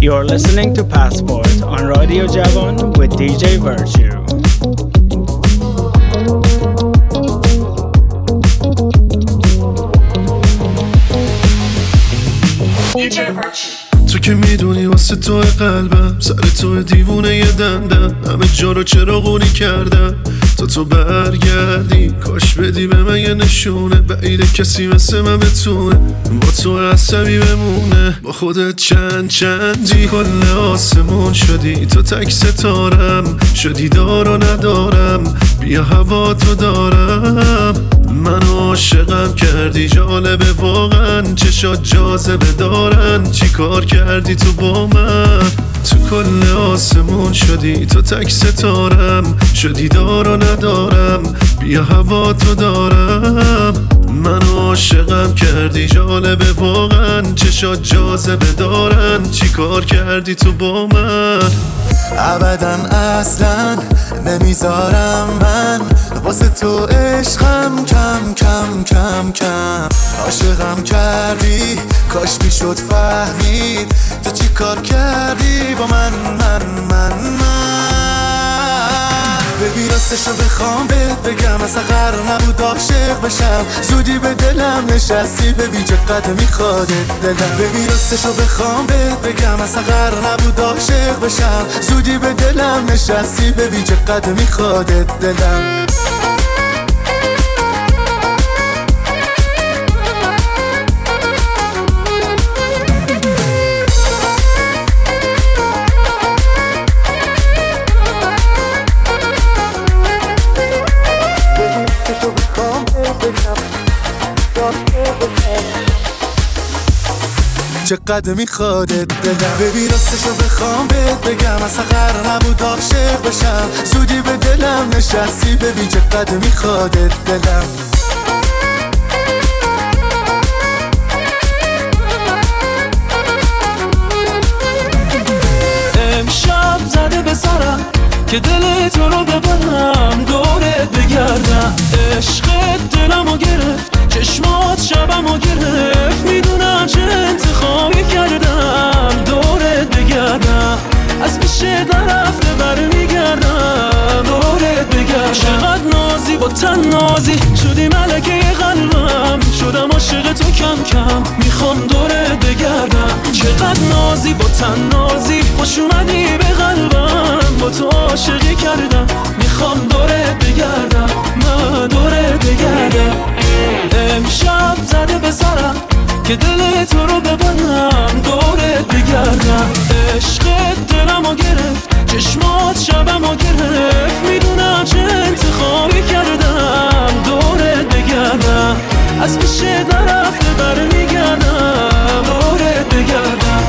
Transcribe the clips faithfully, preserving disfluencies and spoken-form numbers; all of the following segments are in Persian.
You're listening to Passport on Radio Javon with دی جی Virtue. دی جی Virtue. تو که میدونی واسه تو قلبم سر تو دیوونه یه دندم، همه جا رو چراغونی کردم تا تو برگردی. کاش بدی به من یه نشونه، بعیده کسی مثل من بتونه با تو عصبی بمونه. با خودت چند چندی کل آسمون شدی، تو تک ستارم شدی دار و ندارم. بیا هوا تو دارم، من عاشقم کردی. جالبه واقعا چشات جاذبه دارن، چی کار کردی تو با من؟ تو کل آسمون شدی، تو تک ستارم شدی دار و ندارم. بیا هوا تو دارم، من عاشقم کردی. جالبه واقعا چشات جاذبه دارن، چی کار کردی تو با من؟ ابداً اصلاً نمیذارم من واسه تو عشقم کم کم کم کم. عاشقم کردی، کاش میشد فهمید تو چی کار کردی با من من من من. ببین راستشو بخوام بهت بگم اصلا قرار نبود عاشق بشم، زودی به دلم نشستی ببین چقدر میخوادت دلم. ببین راستشو بخوام بهت بگم اصلا قرار نبود عاشق بشم، زودی به دلم نشستی ببین چقدر میخوادت دلم. چقدر میخوادت دلم. ببین راستشو بخوام بهت بگم اصلا قرار نبود عاشق بشم، زودی به دلم نشستی ببین چقدر میخوادت دلم. امشب زده به سرم که دل تو رو ببرم، دورت بگردم. عشقت دلمو گرفت، چشمات شبمو گرفت. میدونم چه انتخابی کردم، دورت بگردم. از پیشه نرفته برمیگردم، دورت بگردم. چقدر نازی با تن نازی شدی ملکه قلبم، شدم عاشق تو کم کم میخوام دورت بگردم. چقدر نازی با تن نازی خوش اومدی به قلبم، با تو عاشقی کردم میخوام دورت بگردم، من دورت بگردم. امشب زده به سرم که دل تو رو ببرم، دورت بگردم. عشقت دلمو گرفت، چشمات شبمو گرفت. میدونم چه انتخابی کردم، دورت بگردم. از پیشه نرفته برمیگردم، دورت بگردم.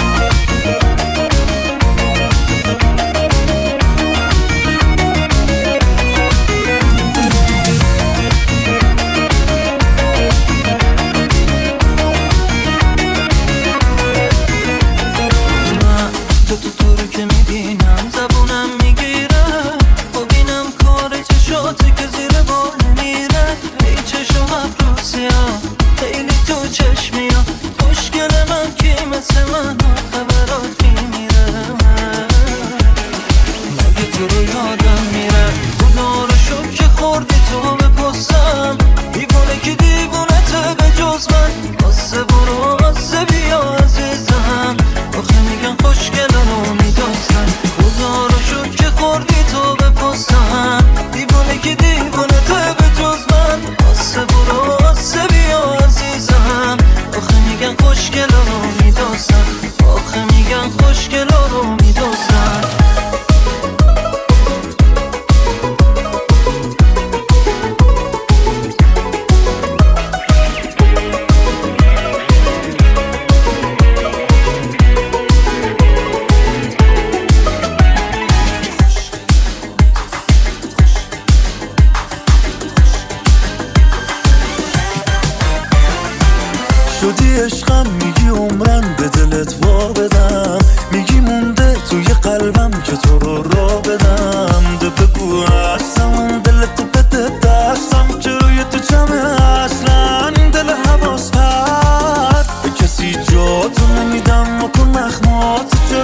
شدی عشقم میگی عمرن به دلت وا بدم، میگی مونده توی قلبم که تو رو را بدم. ده بگو هستم دلتو بده دستم که روی تو جمعه اصلا دل حواس پرد به کسی جا تو نمیدم و کن نخمات جا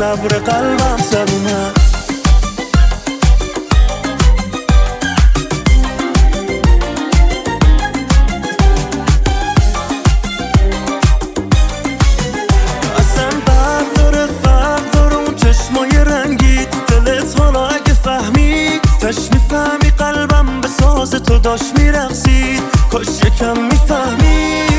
صبر قلبم سر اومد. اصلا فرق داره فرق داره اون چشمای رنگی دلت حالا اگه فهمید تش میفهمی قلبم به ساز تو داشت میرقصید کاش یکم میفهمید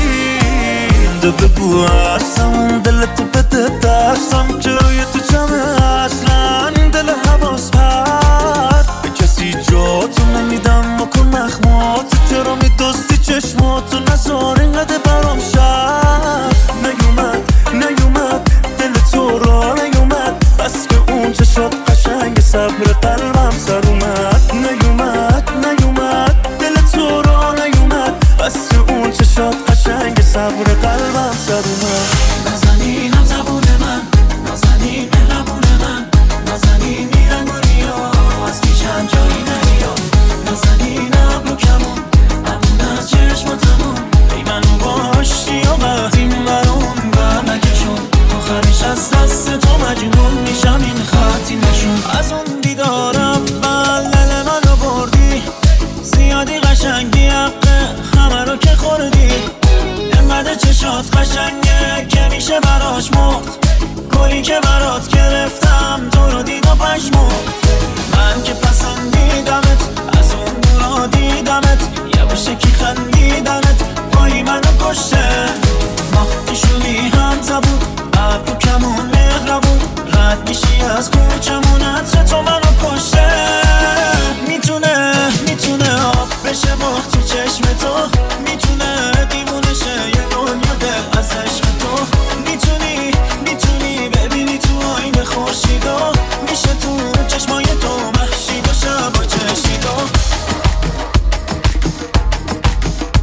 بگو اصلا دلتو بده دستم که روی تو جمعه اصلا دل حواس پرد به کسی جاتو نمیدم مکن نخماتو چرا میدستی چشماتو نزار اینقدر برام شد نیومد نیومد دل تو را نیومد بس که اون چشات قشنگ صبر قلبم سر اومد نیومد نیومد دل تو را نیومد بس که اون چشات قشنگ صبر قلبم سر اومد. نازنین هم زبون من نازنین مهربون من نازنین میرنگ و ریا از پیشم جایی نریا نازنین ابرو کمون امون از چشماتمون ای منو باشی و وقتی برون بر نکشون آخرش از دست تو مجنون میشم این خطی نشون از اون دیدارم بلل منو بردی زیادی قشنگی حقه همه رو که خوردی انقدر چشات قشنگه که میشه براش مرد گلی که برات گرفتم تو رو دید و پشمرد من که پسندیدمت از اون دورا دیدمت یه باشه کی خندیدمت پایی منو کشته ما پیشونی هم زبون ابرو کمون مهربون رد میشی از کوچمون عطر تو منو کشته میتونه میتونه آب بشه ماه تو چشم تو میتونه دیوونه شه یه دنیا دل از عشق تو میتونی میتونی ببینی تو آینه خورشیدا میشه تو چشمای تو محشید و شب و چشیدا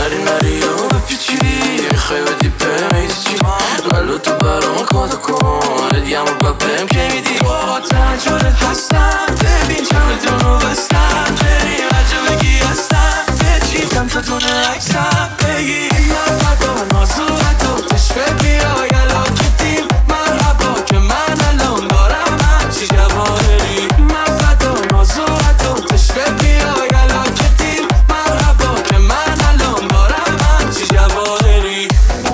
نری نری و بپیچی میخوای بدی به میدی چی قلب تو برام کادو کن ادیم و بپم که میدی با تجاره هستم ببین چمدون رو بستم بریم عجب بگی هستم بچیم کم تا دونه عکسم بگی مرحبا نازو حدو تشفه بیا یلا کتیم مرحبا که من الان دارم همچی جواهری مرحبا نازو حدو تشفه بیا یلا کتیم مرحبا که من الان دارم همچی جواهری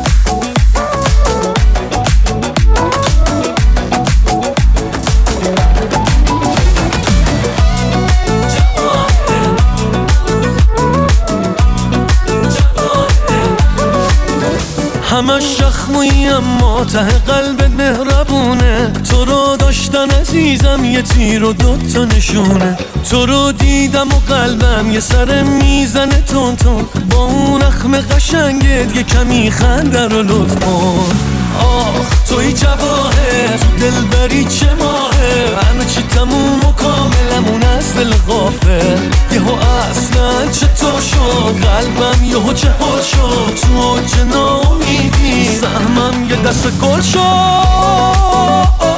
همش شخمویی اما ته قلبت مهربونه تو رو داشتن عزیزم یه تیر و دوتا نشونه تو رو دیدم و قلبم یه سر میزنه تون تون با اون اخم قشنگت یه کمی خنده رو لطف کن آخ توی جواهر تو دل بری چه ماهه همه چی تموم و کاملمون از دل غافل یهو اصلا چطور شد قلبم یهو چه حال شد تو چه ناامیدی سهمم یه دست گل شد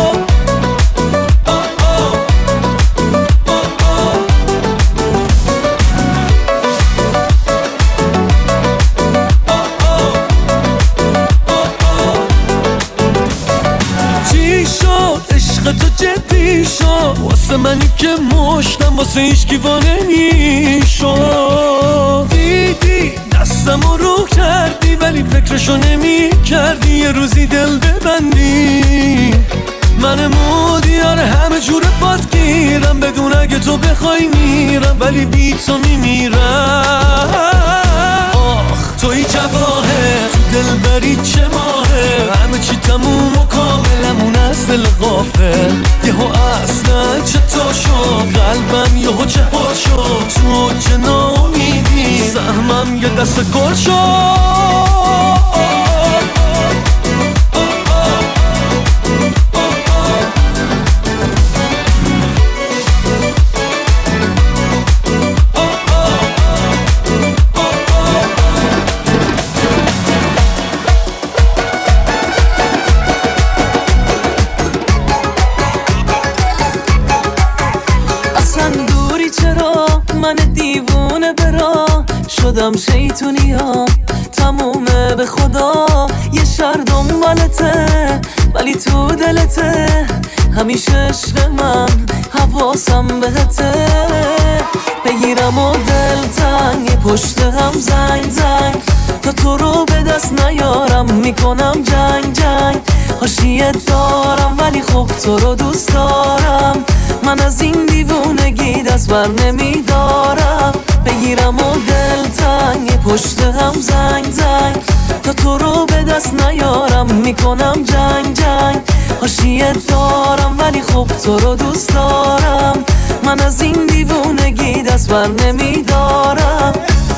تو جدی شد واسه منی که مشتم واسه هیچ کیوانه میشد دیدی دستم رو کردی ولی فکرشو نمی کردی یه روزی دل ببندی من مودیار همه جور پات گیرم بدون اگه تو بخوای میرم ولی بی تو میمیرم آخ توی جواهر تو دل بری چه ماهه همه چی تموم و کاملمون از دل غافل یهو اصلا چطور شد قلبم یهو چه حال شد تو چه ناامیدی سهمم یه دست گل شد من دیوونه برا شدم شیطونیام تمومه به خدا یه شر دنبالته ولی تو دلته همیشه عشق من حواسم بهته بگیرم و دل تنگ پشت هم زنگ زنگ تا تو رو به دست نیارم میکنم جنگ جنگ حاشیت دارم ولی خب تو رو دوست دارم من از این دیوونگی دست بر نمیدارم بگیرم و دل تنگ پشت هم زنگ زنگ تا تو رو به دست نیارم میکنم جنگ جنگ حاشیت دارم ولی خب تو رو دوست دارم من از این دیوونگی دست بر نمیدارم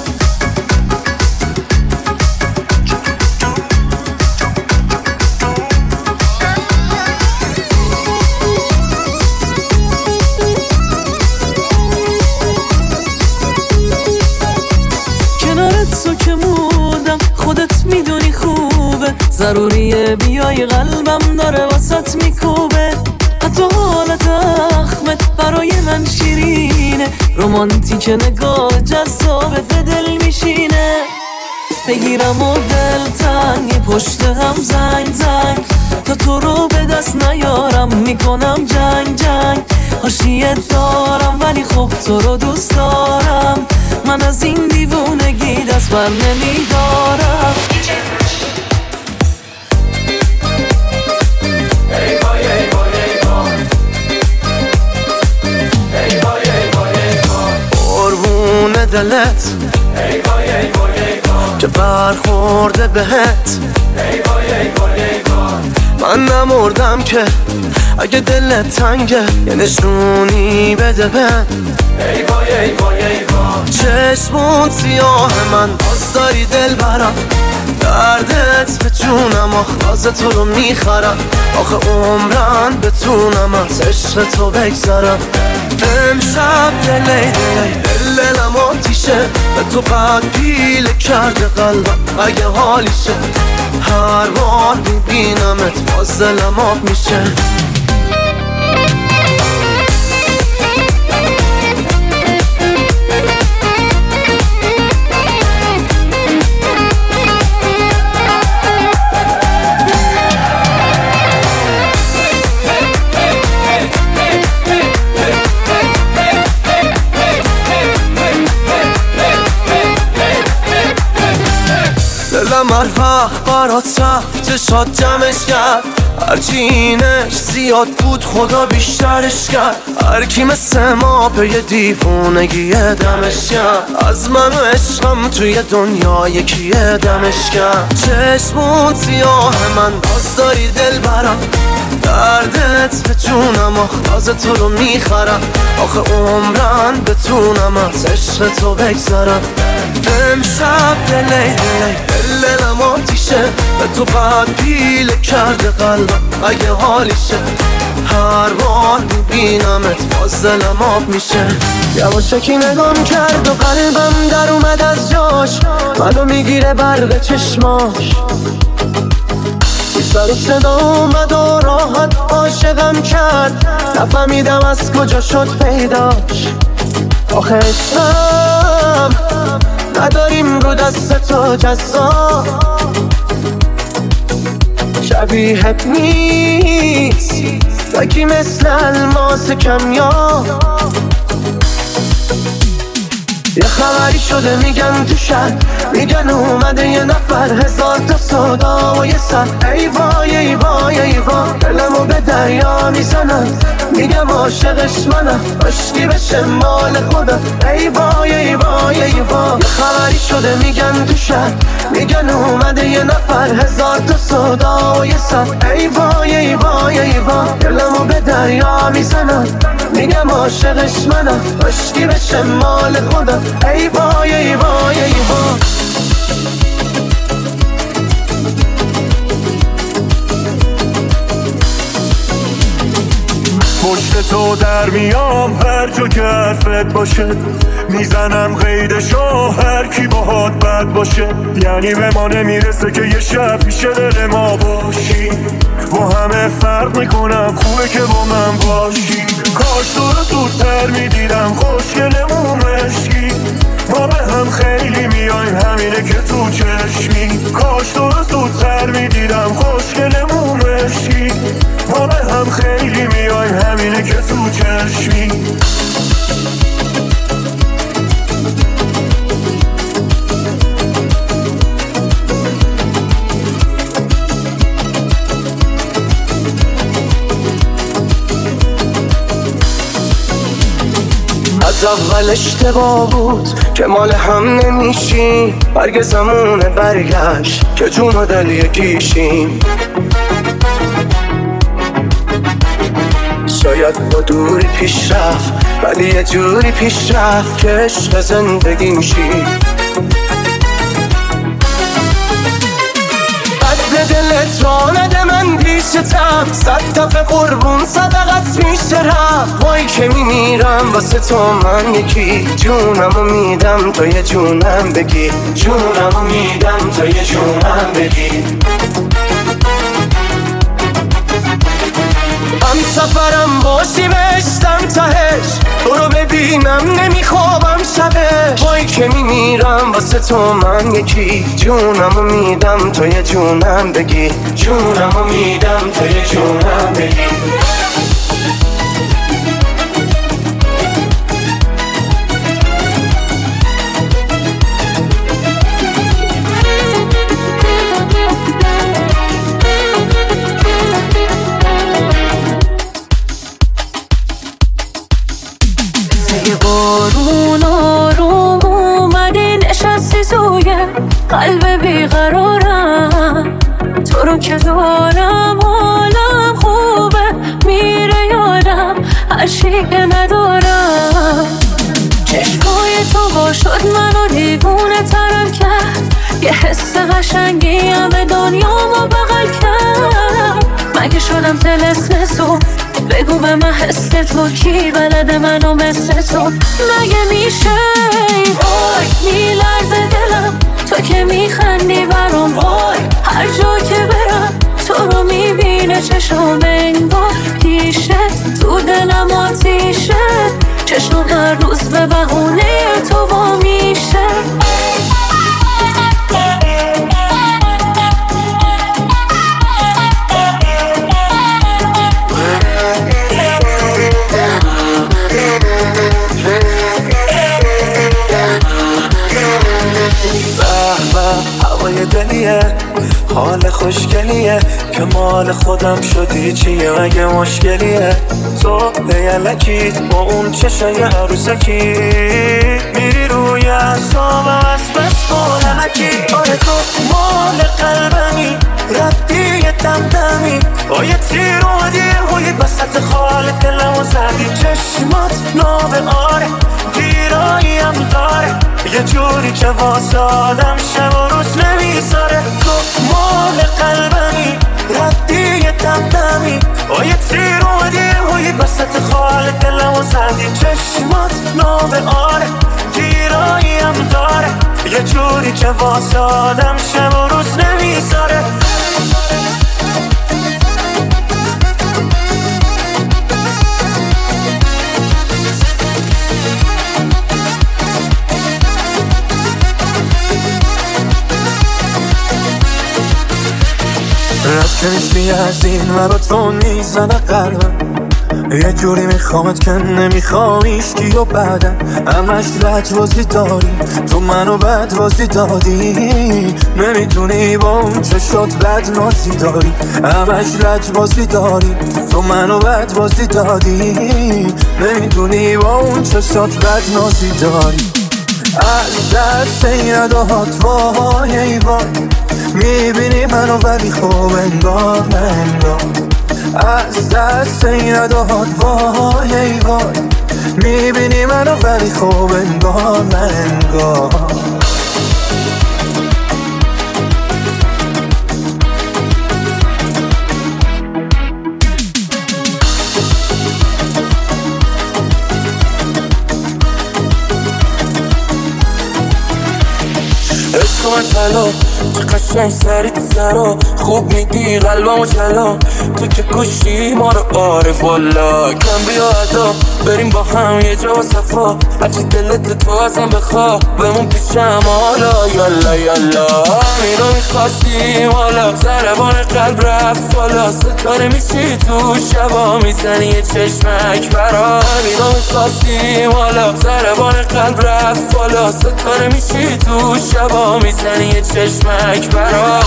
خودت میدونی خوبه ضروریه بیای قلبم داره واسط میکوبه حتی حالت اخمت برای من شیرینه رومانتیک نگاه جذابه به دل میشینه بگیرم و دل تنگ پشت هم زنگ زنگ تا تو رو به دست نیارم میکنم جنگ جنگ حاشیت دارم ولی خب تو رو دوست دارم من از این دیوونگی دست بر نمیدارم قربون دلت که برخورده بهت من نمردم که اگه دلت تنگه یه نشونی بده بهم چشمون سیاه من باز داری دل برم دردت به جونم آخ تو رو میخرم آخه عمرن بتونم از عشق تو بگذرم امشب دلی دلی دل دلم آتیشه به تو قد پیله کرده قلبم اگه حالیشه هر بار میبینمت باز دلم آب میشه دلم هر وقت برات رفت شاد جمعش کرد هرچی اینش زیاد بود خدا بیشترش کرد هر کی مثل ما به یه دیوونگی دمش کرد از من و عشقم توی دنیا یکی دمش کرد چشمون سیاه من باز داری دل برم دردت به جونم آخ تو رو میخرم آخه عمرن بتونم از عشق تو بگذرم امشب دلی دلی دل دلم آتیشه به تو قد پیله کرده قلبم اگه حالیشه هر بار میبینمت باز دلم آب میشه یواشکی نگام کرد و قلبم در اومد از جاش منو میگیره برق چشماش سر و صدا اومد و راحت عاشقم کرد نفهمیدم از کجا شد پیداش آخه عشقم نداریم رو دست تو جزا شبیهت نیست یکی مثل الماس کمیا یه خبری شده میگن تو شهر میگن اومده یه نفر هزار تا صدا و یه سر ای وای ای وای ای وای دلمو به دریا میزنم میگم عاشقش منم عشقی بشه مال خودم ای وای ای وای ای وای یه خبری شده میگن تو شهر میگن اومده یه نفر هزار تا صدا و یه سر ای وای ای وای ای وای دلمو به دریا میزنم میگم عاشقش منم عشقی بشه مال خودم ای وای ای وای ای وای پشت تو در میام هر جا که حرفت باشه میزنم قیدشو هر کی باهات بد باشه یعنی به ما نمیرسه که یه شب پیش دل ما باشی با همه فرق میکنم خوبه که با من باشی کاش تو رو زودتر میدیدم خوشگلمون عشقی ما به هم خیلی میایم همینه که تو چشمی کاش تو رو زودتر میدیدم خوشگلمون عشقی ما به هم خیلی میایم همینه که تو چشمی از اول اشتباه بود که مال هم نمیشیم برگ زمونه برگشت که جون و دل یکیشیم شاید با دوری پیش رفت ولی یه جوری پیش رفت که عشق زندگی میشی قد دلت را نده من پیشتم صد دفعه قربون صدقت میشه رفت وای که میمیرم واسه تو من یکی جونمو میدم تو یه جونم بگی جونمو میدم تو یه جونم بگی هم سفرم باشی بشتم تهش تو رو ببینم نمیخوابم شبه وای که میمیرم واسه تو من یکی جونمو میدم تو یه جونم بگی جونمو میدم تو یه جونم بگی بارون آروم اومدی نشستی توی قلب بیقرارم تو رو که دارم حالم خوبه میره یادم هرچی که ندارم چشمای تو با شد منو دیوونه ترم کرد یه حس قشنگی همه دنیامو بغل کرد مگه شدم طلسم تو بگو به من حس تو کی بلده منو مثل تو مگه میشه؟ وای میلرزه دلم تو که میخندی برام، وای هر جا که برم تو رو میبینه چشم انگار پیشه، تو دلم آتیشه، چشم هر روز به بهونه تو وا میشه. هوای دلیه حال خوشگلیه که مال خودم شدی چیه مگه مشکلیه؟ تو لیلکی با اون چشای عروسکی میری روی اعصابم از بس بولنکی. آره تو مال قلبمی ردی دمدمی آیه تیر اومدی روی بسط خال دلمو زدی. چشمات ناب آره گیراییم داره یه جوری که واسه آدم شب و روز نمیذاره. تو مال قلبمی ردی دمدمی آیه تیر اومدی روی بسط خال دلمو زدی. چشمات ناب آره گیراییم داره یه جوری که واسه آدم شب و روز نمیذاره. رد که نیستی از این مرا تو میزنه قلبم یه جوری میخوامت که نمیخوایش کی و بعدم همش لجبازی داری تو منو بدبازی دادی نمیتونی با اون چشات بد نازی داری همش لجبازی داری تو منو بدبازی دادی نمیتونی با اون چشات بد نازی داری. از دست این اداهات وای ای وای میبینی منو ولی خوب انگار منگار. از دست این اداهات وای ای وای میبینی منو ولی خوب انگار منگار. عشق طلا تو قشنگ سری تو سرا خوب میگی قلبمو چلا تو که کشی ما رو عارف والا. کم بیا ادا بریم با هم یه جا صفا هرچی دلت تو ازم بخوا بمون پیشم حالا یالا یالا. اینو میخواستیم حالا ضربان قلب رفت بالا ستاره میشی تو شبا میزنی یه چشمک برا. اینو میخواستیم حالا ضربان قلب رفت بالا ستاره میشی تو شبا میزنی یه چشمک برا.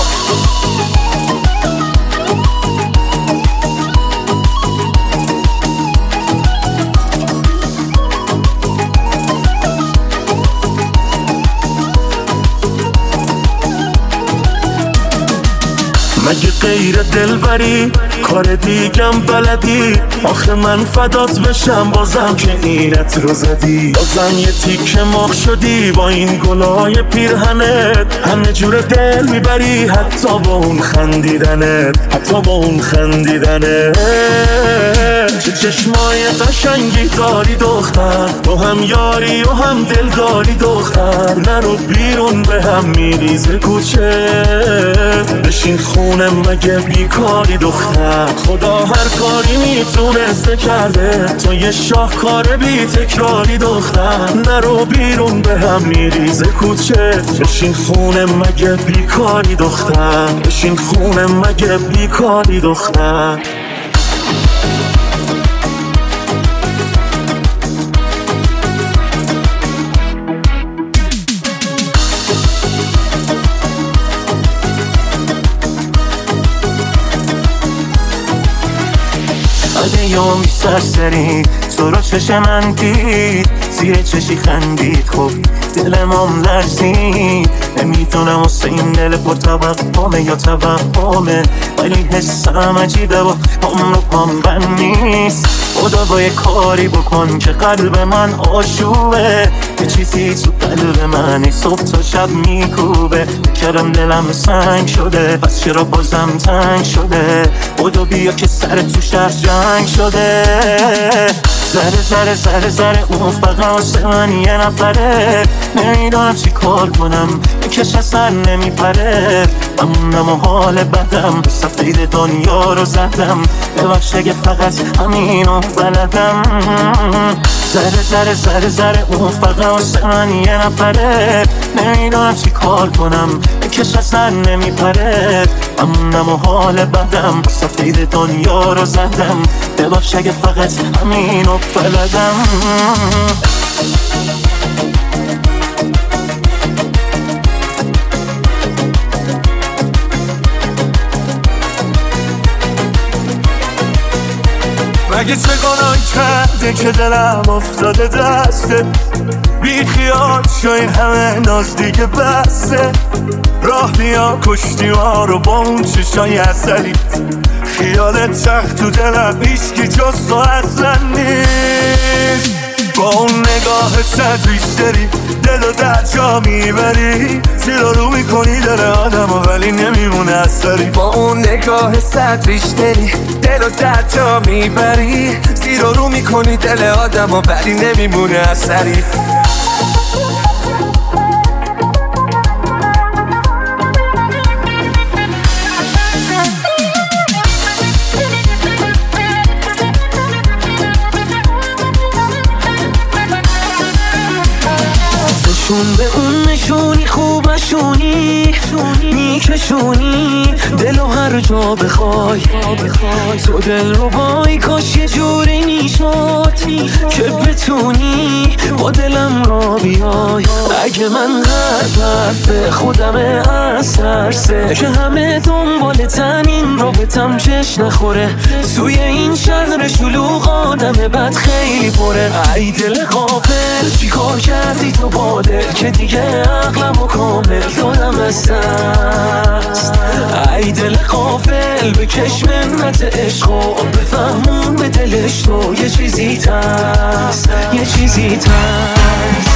مگه غیر دلبری کار دیگم بلدی؟ آخه من فدات بشم بازم که اینت رو زدی. بازم یه تیکه مرغ شدی با این گلای پیرهنت همه جور دل میبری حتی با اون خندیدنت حتی با اون خندیدنت. چه چشمای قشنگی داری دختر تو هم یاری و هم دل داری دختر. نرو بیرون به هم میریزه کوچه بشین خونه مگه بیکاری دختر. خدا هر کاری میتونسته کرده تو یه شاهکار بی تکراری دختر. نرو بیرون به هم میریزه کوچه بشین خونه مگه بیکاری دختر بشین خونه مگه بیکاری دختر. اگه یا می سرسری تو رو چش من دید، زیر چشی خندید، خب دلمم لرزید. نمیدونم واسه این دل پر توهمه یا توهمه، ولی حسم عجیبه و پام رو پام بند نیست. خدا با یه کاری بکن که قلب من آشوبه، یه چیزی تو قلب من ای صبح تا شب میکوبه. بکرم دلم سنگ شده، پس چرا بازم تنگ شده؟ خدا بیا که سر تو شهر جنگ شده. زره زره زره زره اون فقط واسه من یه نفره، نمیدونم چی کار کنم بکش اثر نمیپره. همونم و حال بدم، صفحه دنیا رو زدم، ببخش اگه فقط همینو بلدم. زره زره زره زره اون فقط واسه من یه نفره، نمیدونم چی کار کنم بکش اثر نمیپره. همونم و حال بدم، صفحه دنیا رو زدم، ببخش اگه فقط همینو بلدم. مگه چه گناه کرده که دلم افتاده دسته؟ بی خیال شای همه ناز دیگه بسته. راه بیا کشتی ها رو با اون چشای اصلی، خیالت چخت تو دلم هیچکی جز تو اصلا نیست. با اون نگاه ست بیشتری دل و در جا میبری، زیر رو میکنی دل آدم و ولی نمیمونه اثری. با اون نگاه ست بیشتری دل و در جا میبری، زیر رو میکنی دل آدم و ولی نمیمونه اثری. نشون به اون نشونی خوبشونی میکشونی دلو هر جا بخوای، تو دل رو بای کاش یه جوری میشد که بتونی با دلم را بیای. اگه من حرف حرف خودمه از ترسه که همه دنبال تنین رابطم چش نخوره، توی این شهر شلوغ آدم بد خیلی پره. ای دل غافل چی کار کردی تو با دل که دیگه عقلم و کامل دادم از دست؟ ای دل غافل بکش منت عشق و بفهمون به دلش تو یه چیزی تست، یه چیزی تست.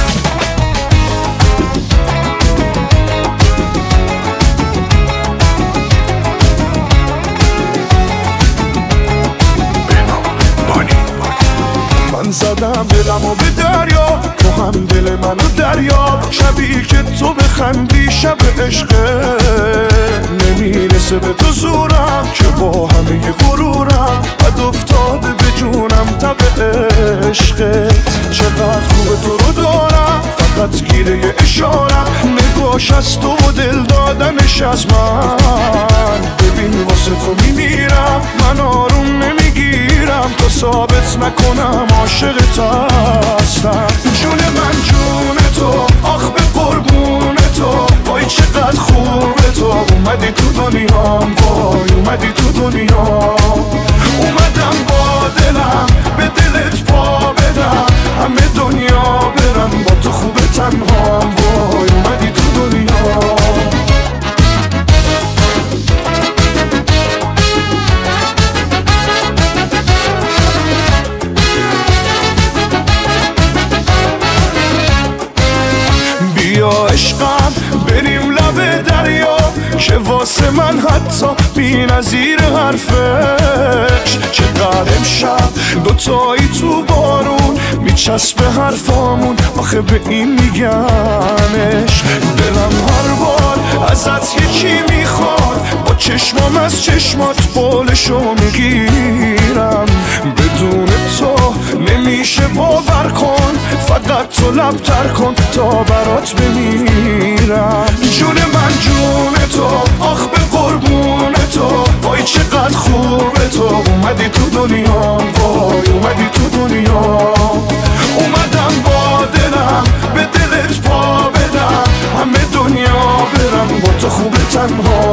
من زدم دلم و به دریا، تو هم دل منو دریا. شبی که تو بخندی شب عشقه، نمیرسه به تو زورم که با همه غرورم بد افتاده به جونم تب عشقت. چقدر خوبه تو رو دارم، فقط گیره یه اشارم، نگاش از تو و دل دادنش از من. ببین واسه تو میمیرم، من آروم نمیگیرم تا ثابت نکنم عاشقت هستم. جون من جون تو، آخ به قربون تو، وای چقدر خوبه تو. اومدی تو دنیام، وای اومدی تو دنیا. اومدم با دلم به دلت پا بدم، همه دنیا برم با تو خوبه تنهام. وای اومدی تو دنیا. بیا عشقم بریم لب دریا، که واسه من حتی بی نظیر حرفش. چقدر امشب دوتایی تو بارون میچسبه حرفامون، آخه به این میگمش. دلم هر بار ازت یکی میخواد، با چشمام از چشمات قولشو میگیرم. بدون تو نمیشه باور کن، فقط تو لب تر کن تا برات بمیرم. جون من جون تو، آخ به قربون تو، وای چقدر خوبه تو. اومدی تو دنیا، وای اومدی تو دنیا. اومدم با دلم به دلت پا بدم، همه دنیا برم با تو خوبه تنها.